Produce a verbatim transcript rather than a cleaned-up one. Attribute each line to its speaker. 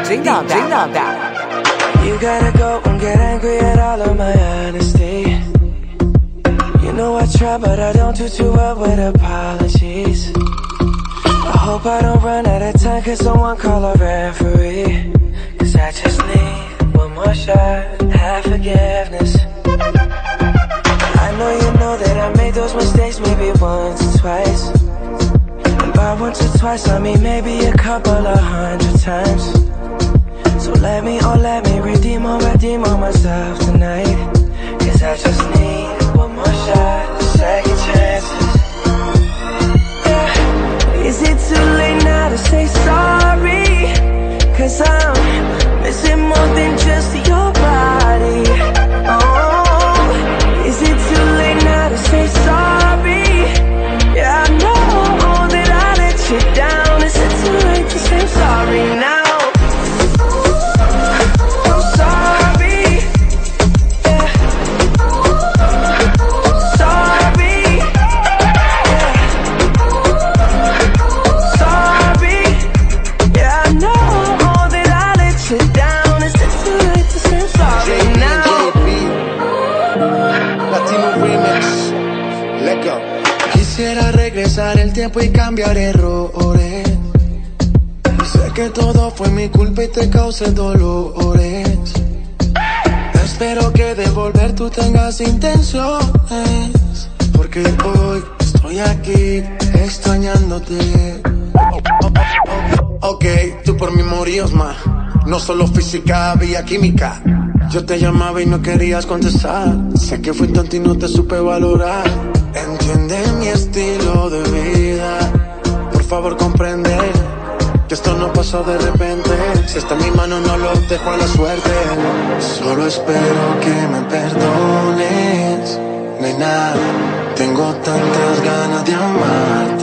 Speaker 1: 听到的，听到的。
Speaker 2: You gotta go and get angry at all of my honesty. You know I try, but I don't do too well with apologies. I hope I don't run out of time, cause someone call a referee. Cause I just need one more shot, have forgiveness. I know you know that I made those mistakes maybe once or twice. And by once or twice I mean maybe a couple of hundred times. So let me, oh let me redeem or redeem on myself tonight. Cause I just need one more shot, second chances. Yeah. Is it too late now to say sorry? Cause I'm missing more than just your body. Oh, is it too late now to say sorry? Yeah, I know that I let you down. Is it too late to say sorry now?
Speaker 3: Quisiera regresar el tiempo y cambiar errores. Sé que todo fue mi culpa y te causé dolores. Espero que de volver tú tengas intenciones, porque hoy estoy aquí extrañándote. Ok, tú por mí morías más. No solo física, había química. Yo te llamaba y no querías contestar. Sé que fui tonto y no te supe valorar. Entiende mi estilo de vida. Por favor comprende que esto no pasó de repente. Si está en mi mano no lo dejo a la suerte. Solo espero que me perdones, nena. Tengo tantas ganas de amarte.